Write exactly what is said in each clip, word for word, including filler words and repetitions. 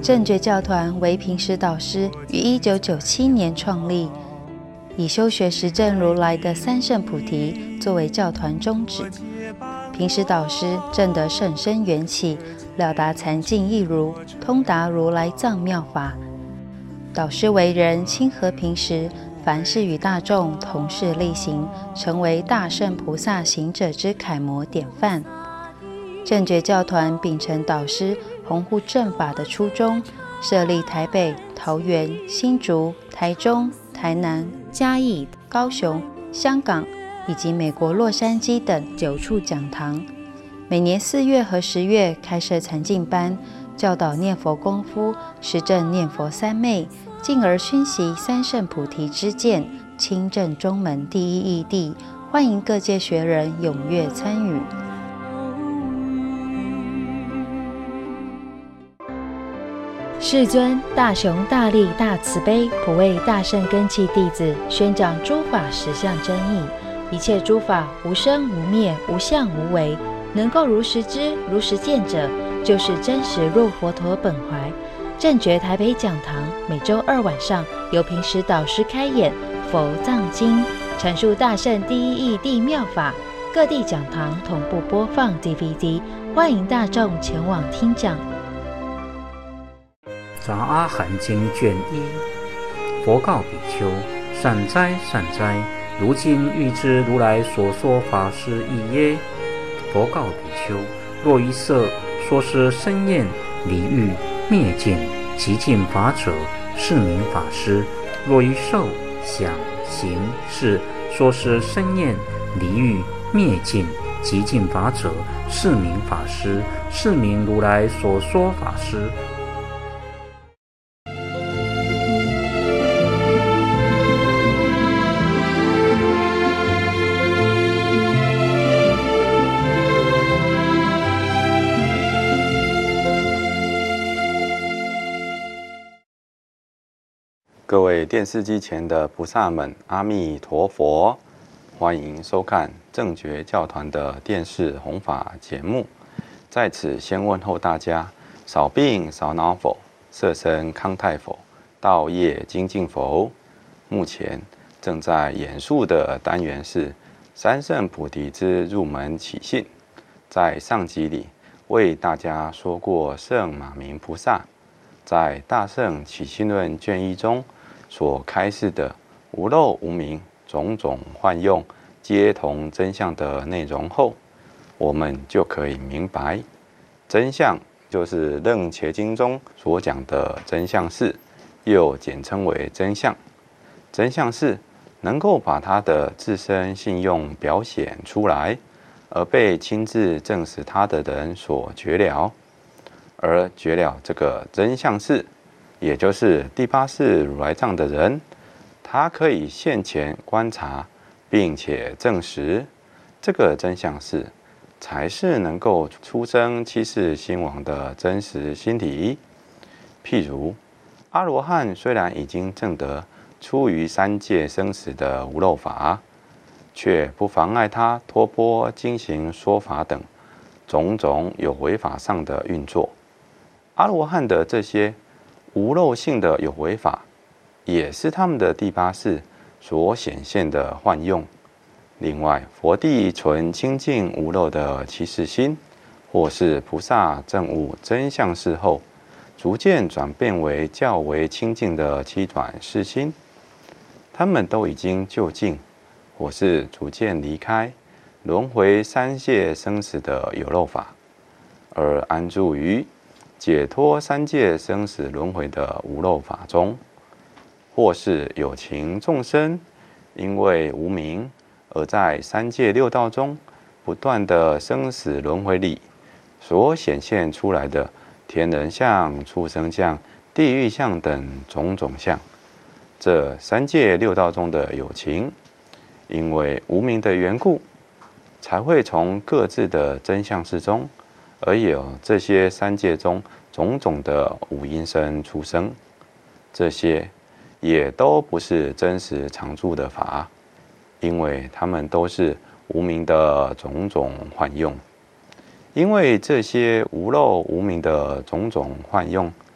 正觉教团为平时导师于一九九七年创立，以修学实证如来的三圣菩提作为教团宗旨。平时导师证得甚深缘起，了达禅境义如，通达如来藏妙法。导师为人亲和平时，凡事与大众同事力行，成为大圣菩萨行者之楷模典范。正觉教团秉承导师弘护正法的初衷，设立台北、桃园、新竹、台中、台南、嘉义、高雄、香港以及美国洛杉矶等九处讲堂。每年四月和十月开设禅净班，教导念佛功夫，实证念佛三昧，进而熏习三圣菩提之见，亲证中门第一义谛，欢迎各界学人踊跃参与。世尊大雄大力大慈悲，普为大圣根器弟子，宣讲诸法实相真义。一切诸法无生无灭，无相无为，能够如实知如实见者，就是真实入佛陀本怀。正觉台北讲堂每周二晚上由平时导师开演佛藏经，阐述大圣第一义谛妙法，各地讲堂同步播放 D V D， 欢迎大众前往听讲。 杂阿含经卷一，佛告比丘：善哉善哉，如今欲知如来所说法是义耶？佛告比丘：若于色说是生厌离欲灭尽极尽法者，是名法师；若于受想行识说是生厌离欲灭尽极尽法者，是名法师，是名如来所说法师。 各位电视机前的菩萨们，阿弥陀佛！欢迎收看正觉教团的电视弘法节目。在此先问候大家：少病少恼否？色身康泰否？道业精进否？目前正在演述的单元是三圣菩提之入门起信。在上集里为大家说过圣马明菩萨在《大圣起信论》卷一中所开示的无漏无明种种幻用皆同真相的内容后，我们就可以明白，真相就是《楞伽经》中所讲的真相是，又简称为真相。真相是能够把它的自身信用表显出来，而被亲自证实它的人所觉了。而觉了这个真相是，也就是第八世如来藏的人，他可以现前观察，并且证实这个真相是，才是能够出生七世兴亡的真实心体。譬如阿罗汉虽然已经证得出于三界生死的无漏法，却不妨碍他托钵经行说法等种种有为法上的运作。阿罗汉的这些无漏性的有为法，也是他们的第八世所显现的幻用。另外，佛地存清净无漏的七世心，或是菩萨证悟真相事后，逐渐转变为较为清净的七转世心，他们都已经就近，或是逐渐离开轮回三界生死的有漏法，而安住于解脱三界生死轮回的无漏法中。或是有情众生因为无明而在三界六道中不断的生死轮回里所显现出来的天人相、畜生相、地狱相等种种相，这三界六道中的有情因为无明的缘故，才会从各自的真相事中而有这些三界中种种的无因身出生，这些也都不是真实常住的法，因为它们都是无明的种种幻用。因为这些无漏无明的种种幻用，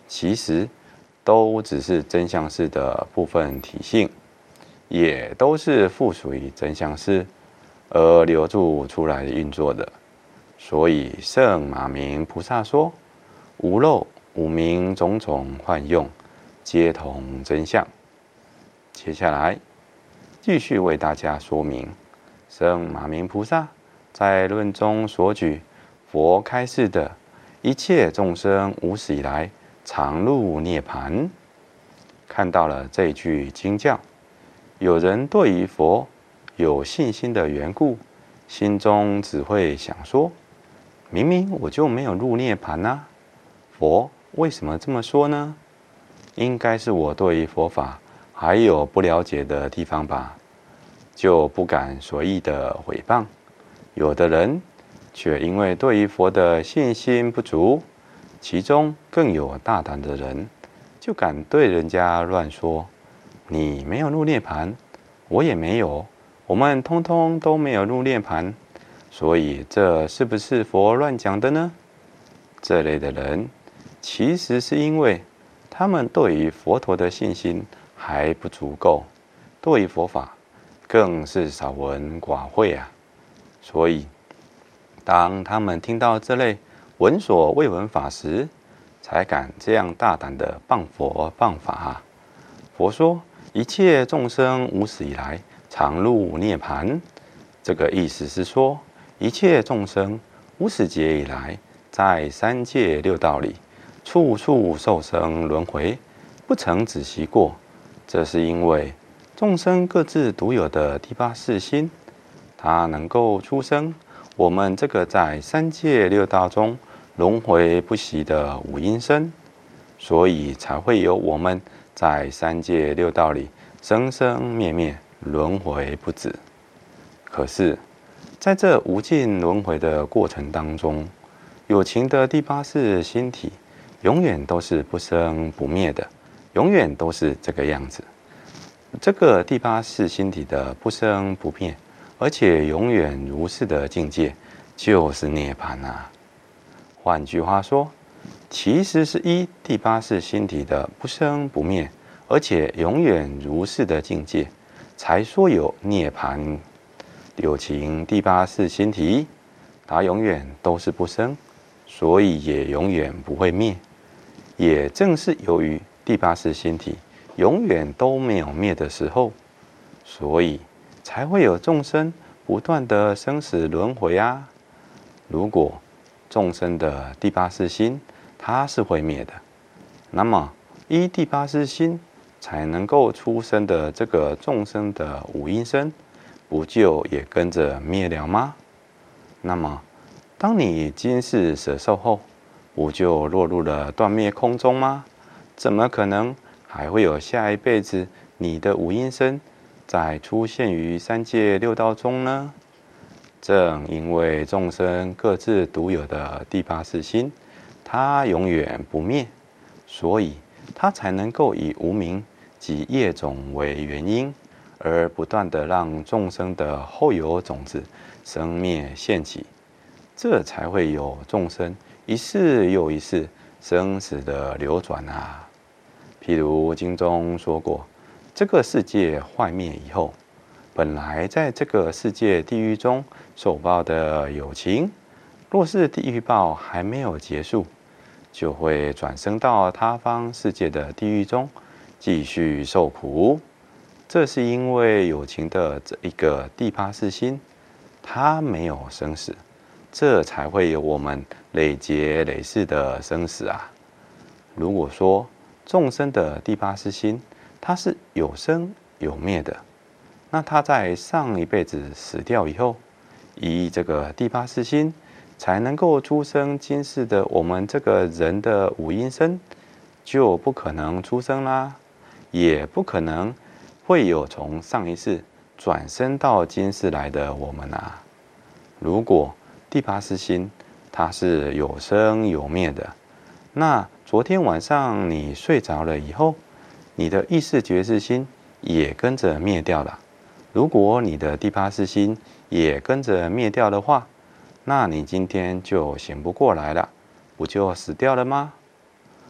其实都只是真相式的部分体性，也都是附属于真相式而流注出来运作的。所以圣马明菩萨说，无漏无明种种幻用，皆同真相。接下来继续为大家说明圣马明菩萨在论中所举佛开示的一切众生无始以来常入涅盘。看到了这句经教，有人对于佛有信心的缘故，心中只会想说，明明我就没有入涅盘啊，佛为什么这么说呢？应该是我对于佛法还有不了解的地方吧，就不敢随意的毁谤。有的人却因为对于佛的信心不足，其中更有大胆的人，就敢对人家乱说，你没有入涅盘，我也没有，我们通通都没有入涅盘，所以这是不是佛乱讲的呢？这类的人其实是因为他们对于佛陀的信心还不足够，对于佛法更是少闻寡会啊。所以当他们听到这类闻所未闻法时，才敢这样大胆的谤佛谤法啊。佛说一切众生无始以来常入涅盘，这个意思是说，一切众生无始劫以来，在三界六道里处处受生轮回，不曾止息过。这是因为众生各自独有的第八识心，它能够出生我们这个在三界六道中轮回不息的五阴身，所以才会有我们在三界六道里生生灭灭，轮回不止。可是在这无尽轮回的过程当中，有情的第八识心体永远都是不生不灭的，永远都是这个样子。这个第八识心体的不生不灭，而且永远如是的境界，就是涅槃啊。换句话说，其实是依第八识心体的不生不灭，而且永远如是的境界，才说有涅槃。有情第八识心体，它永远都是不生，所以也永远不会灭。也正是由于第八识心体永远都没有灭的时候，所以才会有众生不断的生死轮回啊。如果众生的第八识心它是会灭的，那么依第八识心才能够出生的这个众生的五阴身，不就也跟着灭了吗？那么当你今世舍受后，不就落入了断灭空中吗？怎么可能还会有下一辈子你的五阴身再出现于三界六道中呢？正因为众生各自独有的第八识心，它永远不灭，所以它才能够以无明及业种为原因，而不断的让众生的后有种子生灭现起，这才会有众生一世又一世生死的流转啊。譬如经中说过，这个世界坏灭以后，本来在这个世界地狱中受报的有情，若是地狱报还没有结束，就会转生到他方世界的地狱中继续受苦。这是因为有情的这一个第八识心，它没有生死，这才会有我们累劫累世的生死啊。如果说众生的第八识心它是有生有灭的，那他在上一辈子死掉以后，以这个第八识心才能够出生今世的我们这个人的五阴身，就不可能出生啦，也不可能会有从上一世转生到今世来的我们啊。如果第八识心它是有生有灭的，那昨天晚上你睡着了以后，你的意识觉知心也跟着灭掉了。如果你的第八识心也跟着灭掉的话，那你今天就醒不过来了，不就死掉了吗？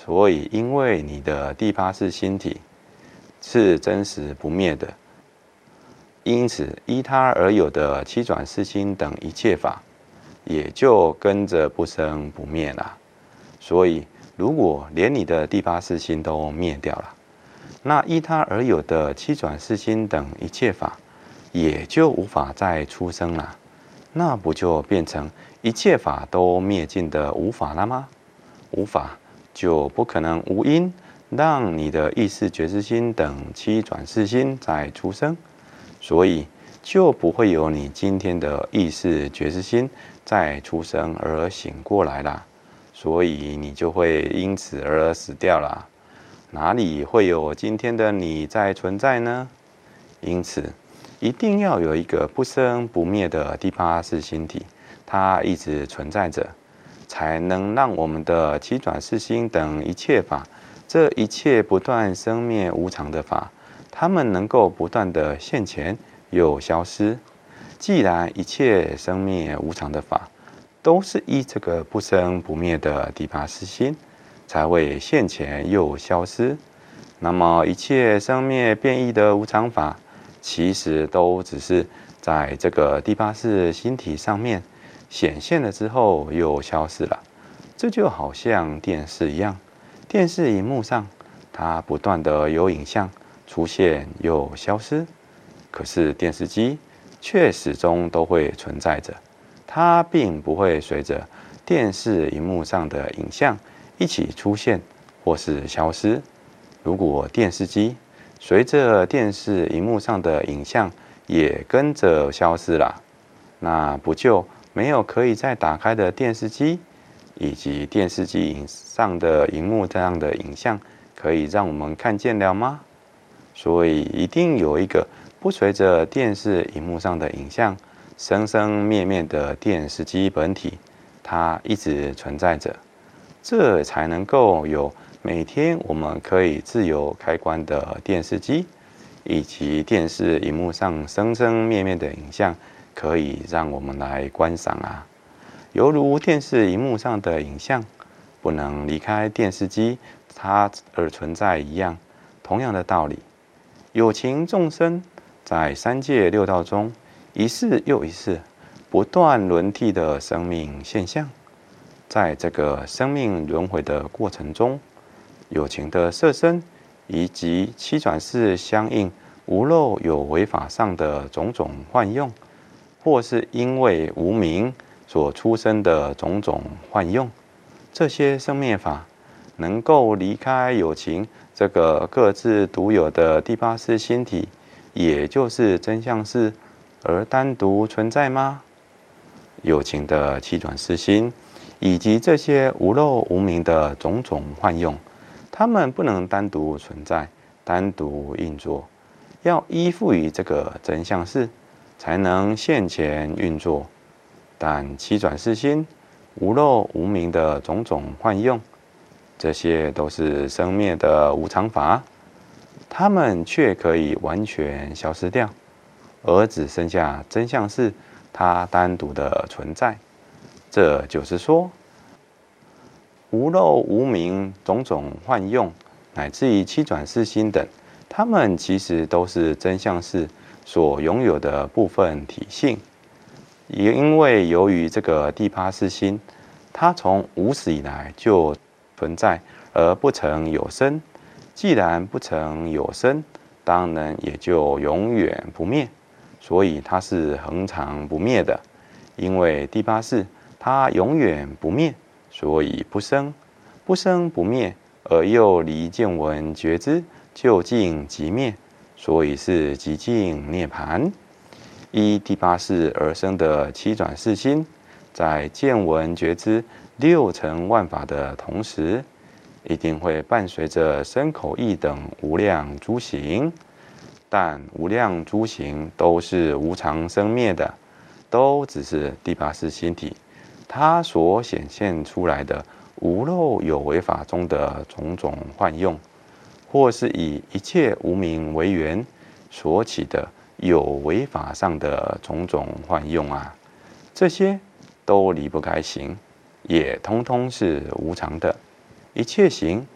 所以因为你的第八识心体是真实不灭的，因此依他而有的七转四心等一切法，也就跟着不生不灭了。所以如果连你的第八识心都灭掉了，那依他而有的七转四心等一切法，也就无法再出生了。那不就变成一切法都灭尽的无法了吗？无法就不可能无因让你的意识觉知心等七转四心再出生，所以就不会有你今天的意识觉知心再出生而醒过来啦。所以你就会因此而死掉了，哪里会有今天的你在存在呢？因此一定要有一个不生不灭的第八识心体，它一直存在着，才能让我们的七转四心等一切法，这一切不断生灭无常的法，它们能够不断的现前又消失。既然一切生灭无常的法都是依这个不生不灭的第八识心才会现前又消失，那么一切生灭变异的无常法，其实都只是在这个第八识心体上面显现了之后又消失了。这就好像电视一样，电视荧幕上它不断的有影像出现又消失，可是电视机却始终都会存在着，它并不会随着电视荧幕上的影像一起出现或是消失。如果电视机随着电视荧幕上的影像也跟着消失了，那不就没有可以再打开的电视机，以及电视机影上的荧幕这样的影像可以让我们看见了吗？所以一定有一个不随着电视荧幕上的影像生生灭灭的电视机本体，它一直存在着，这才能够有每天我们可以自由开关的电视机，以及电视荧幕上生生灭灭的影像可以让我们来观赏啊。犹如电视荧幕上的影像不能离开电视机它而存在一样，同样的道理，有情众生在三界六道中一世又一世不断轮替的生命现象，在这个生命轮回的过程中，有情的色身以及七转识相应无漏有为法上的种种幻用，或是因为无明所出生的种种幻用，这些生灭法能够离开有情这个各自独有的第八识心体，也就是真相识，而单独存在吗？有情的七转识心以及这些无漏无明的种种幻用，它们不能单独存在，单独运作，要依附于这个真相识才能现前运作。但七转识心无漏无明的种种幻用，这些都是生灭的无常法，它们却可以完全消失掉，而只剩下真相识它单独的存在。这就是说，无漏无明种种幻用乃至于七转识心等，它们其实都是真相识所拥有的部分体性。也因为由于这个第八识心它从无始以来就存在而不曾有生，既然不曾有生，当然也就永远不灭，所以它是恒常不灭的。因为第八识它永远不灭，所以不生，不生不灭，而又离见闻觉知究竟即灭，所以是极尽涅槃。依第八识而生的七转识心，在见闻觉知六尘万法的同时，一定会伴随着身口意等无量诸行，但无量诸行都是无常生灭的，都只是第八识心体它所显现出来的无漏有为法中的种种幻用，或是以一切无明为缘所起的有为法上的种种幻用啊，这些都离不开行，也通通是无常的。一切行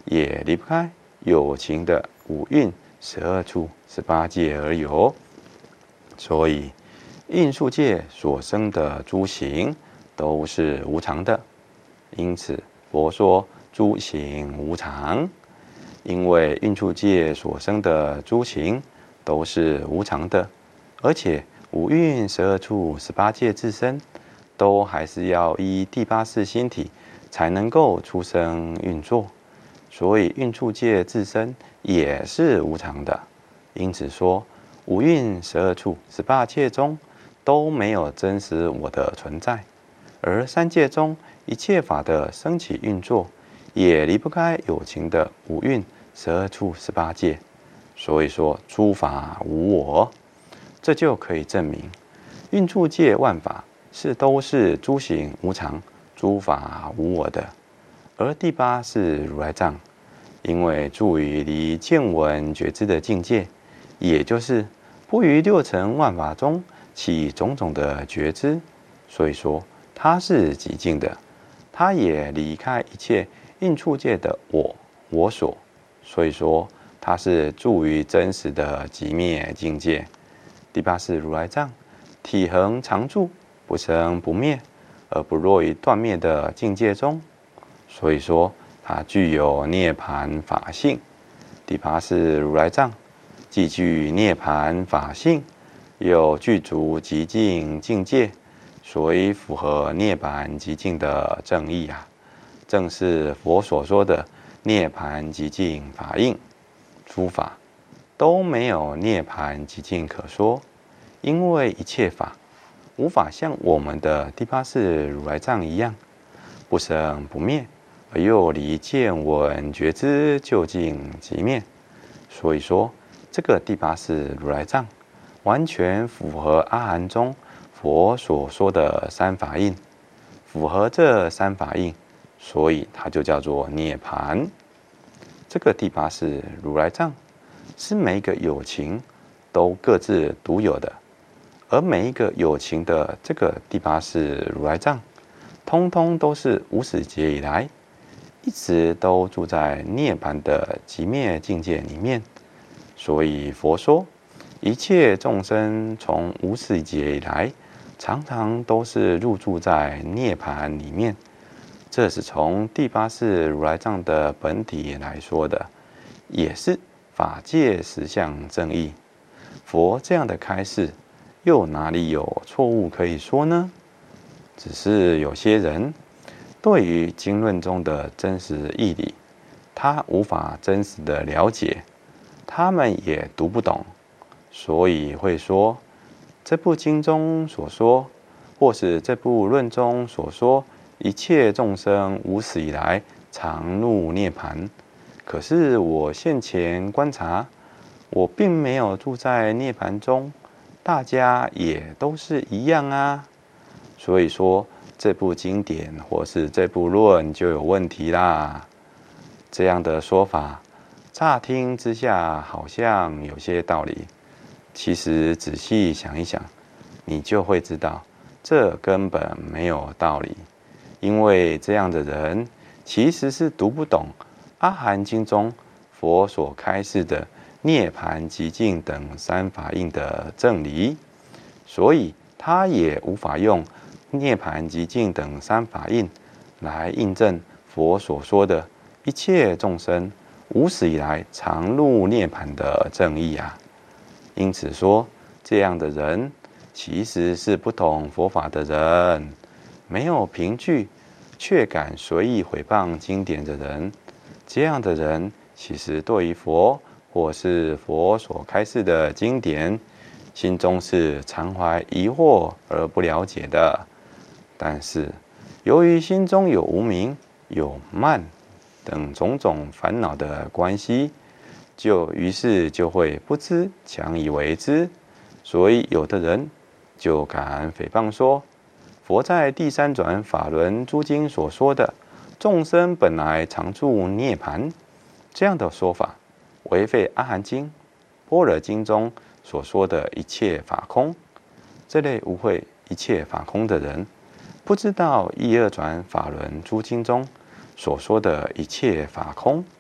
也离不开有情的五蕴十二处十八界而有。所以应处界所生的诸行都是无常的，因此佛说诸行无常。因为应处界所生的诸行都是无常的，而且五蕴十二处十八界自身都还是要依第八识心体才能够出生运作，所以应处界自身也是无常的。因此说五蕴十二处十八界中都没有真实我的存在，而三界中一切法的升起运作也离不开有情的五蕴十二处十八界，所以说诸法无我。这就可以证明应处界万法是都是诸行无常、诸法无我的。而第八是如来藏，因为住于离见闻觉知的境界，也就是不于六尘万法中起种种的觉知，所以说它是极静的，它也离开一切应处界的我我所，所以说它是住于真实的极灭境界。第八是如来藏，体恒常住，不生不灭，而不落于断灭的境界中，所以说它具有涅槃法性。第八是如来藏，既具涅槃法性，又具足极静境界，所以符合涅槃极静的正义啊，正是佛所说的涅槃极静法印。诸法都没有涅槃极静可说，因为一切法无法像我们的第八识如来藏一样不生不灭，而又离见闻觉知究竟极灭。所以说这个第八识如来藏完全符合阿含中佛所说的三法印，符合这三法印，所以它就叫做涅槃。这个第八识如来藏是每一个有情都各自独有的，而每一个有情的这个第八识如来藏，通通都是无始劫以来一直都住在涅槃的极灭境界里面。所以佛说一切众生从无始劫以来常常都是入住在涅槃里面，这是从第八识如来藏的本体来说的，也是法界实相正义。佛这样的开示又哪里有错误可以说呢？只是有些人对于经论中的真实义理，他无法真实的了解，他们也读不懂，所以会说这部经中所说，或是这部论中所说，一切众生无始以来常入涅槃，可是我现前观察，我并没有住在涅槃中，大家也都是一样啊。所以说这部经典或是这部论就有问题啦。这样的说法乍听之下好像有些道理，其实仔细想一想，你就会知道这根本没有道理。因为这样的人其实是读不懂阿含经中佛所开示的涅槃极静等三法印的正理，所以他也无法用涅槃极静等三法印来印证佛所说的一切众生无始以来常入涅槃的正义啊。因此说这样的人其实是不懂佛法的人，没有凭据却敢随意毁谤经典的人，这样的人其实对于佛或是佛所开示的经典，心中是常怀疑惑而不了解的。但是由于心中有无明、有慢等种种烦恼的关系，就于是就会不知强以为之，所以有的人就敢诽谤说，佛在第三转法轮诸经所说的众生本来常住涅槃，这样的说法违背阿含经、般若经中所说的一切法空。这类误会一切法空的人，不知道一二转法轮诸经中所说的一切法空，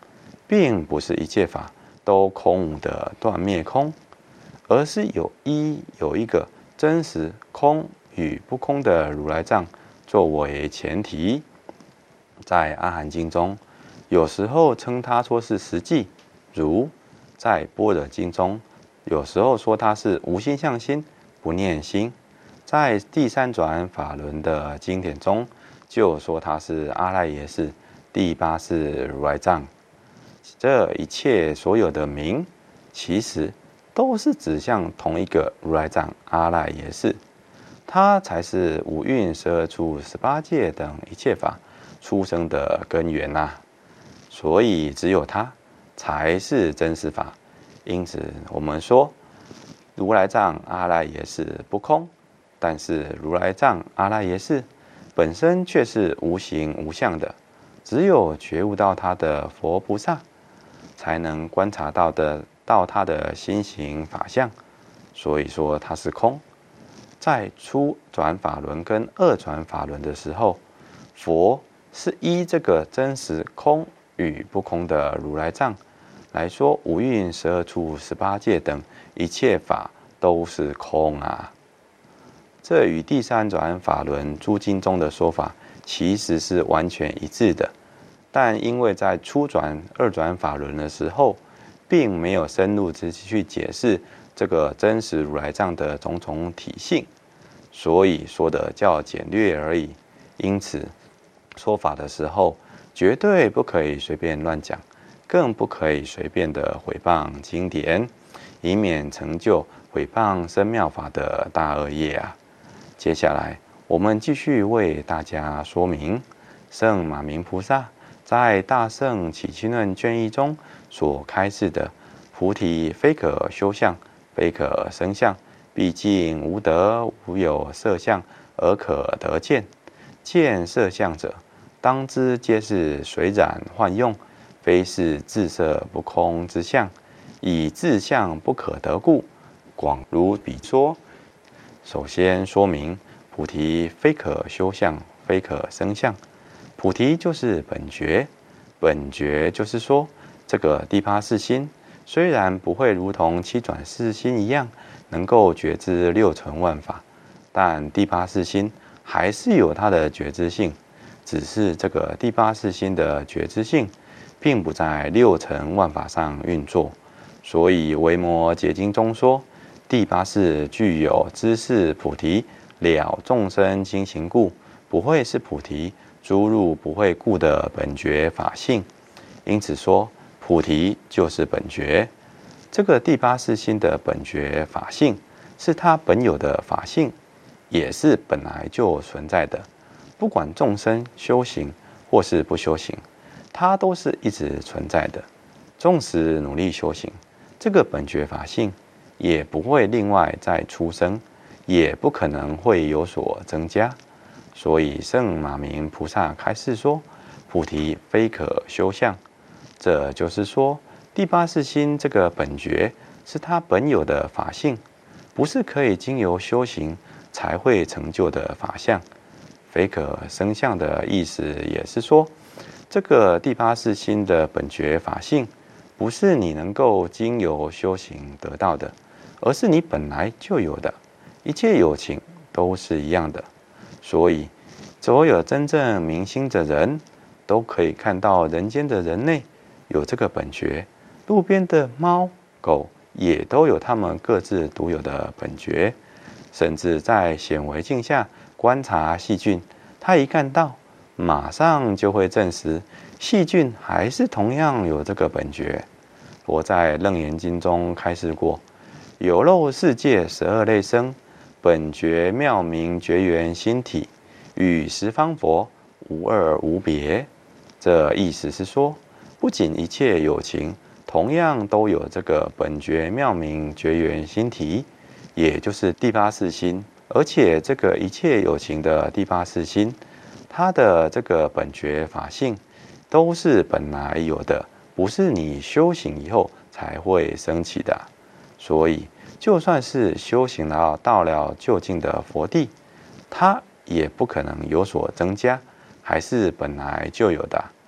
并不是一切法都空无的断灭空，而是有一有一个真实空与不空的如来藏作为前提。在阿含经中，有时候称它说是实际，如在般若经中，有时候说它是无心相心、不念心。在第三转法轮的经典中，就说它是阿赖耶识第八识如来藏。这一切所有的名，其实都是指向同一个如来藏阿赖耶识，它才是五蕴十二处十八界等一切法出生的根源呐、啊。所以只有它才是真实法。因此我们说如来藏阿赖耶识不空，但是如来藏阿赖耶识本身却是无形无相的，只有觉悟到它的佛菩萨才能观察到的到它的心行法相，所以说它是空。在初转法轮跟二转法轮的时候，佛是依这个真实空与不空的如来藏来说，五蕴十二处十八界等一切法都是空啊。这与第三转法轮诸经中的说法其实是完全一致的，但因为在初转、二转法轮的时候，并没有深入之去解释这个真实如来藏的种种体性，所以说的较简略而已。因此，说法的时候绝对不可以随便乱讲，更不可以随便的毁谤经典，以免成就毁谤生妙法的大恶业啊。接下来，我们继续为大家说明圣马明菩萨在《大圣起居论》卷一中所开示的菩提非可修相，非可生相，毕竟无得无有色相而可得见。见色相者，当知皆是随染幻用，非是自色不空之相，以自相不可得故，广如彼说。首先说明菩提非可修相，非可生相。菩提就是本觉，本觉就是说，这个第八识心虽然不会如同七转识心一样能够觉知六尘万法，但第八识心还是有它的觉知性，只是这个第八识心的觉知性并不在六尘万法上运作。所以维摩诘经中说，第八识具有知识菩提了众生经行故，不会是菩提诸入不会故的本觉法性。因此说菩提就是本觉，这个第八识心的本觉法性是它本有的法性，也是本来就存在的。不管众生修行或是不修行，它都是一直存在的。纵使努力修行，这个本觉法性也不会另外再出生，也不可能会有所增加。所以圣马明菩萨开示说，菩提非可修相。这就是说，第八识心这个本觉是它本有的法性，不是可以经由修行才会成就的法相。非可生相的意思也是说，这个第八识心的本觉法性不是你能够经由修行得到的，而是你本来就有的。一切有情都是一样的，所以所有真正明心的人都可以看到人间的人类有这个本觉，路边的猫狗也都有他们各自独有的本觉。甚至在显微镜下观察细菌，他一看到马上就会证实细菌还是同样有这个本觉。佛在楞严经中开示过，有漏世界十二类生，本觉妙明觉缘心体，与十方佛无二无别。这意思是说，不仅一切有情同样都有这个本觉妙明觉缘心体，也就是第八识心，而且这个一切有情的第八识心，它的这个本觉法性都是本来有的，不是你修行以后才会升起的。所以就算是修行到到了究竟的佛地，它也不可能有所增加，还是本来就有的。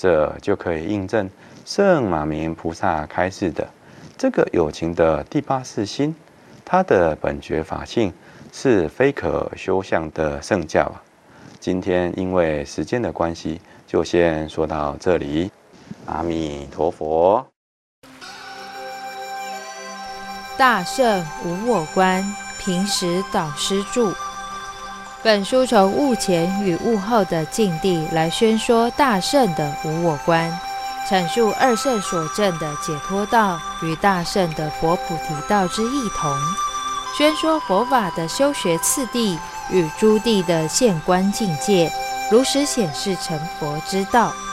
这就可以印证圣马明菩萨开示的这个有情的第八识心，它的本觉法性是非可修相的圣教啊。今天因为时间的关系，就先说到这里。阿弥陀佛。 大圣无我观，平时导师著。本书从悟前与悟后的境地来宣说大圣的无我观，阐述二圣所证的解脱道与大圣的佛菩提道之异同，宣说佛法的修学次第与诸地的现观境界，如实显示成佛之道。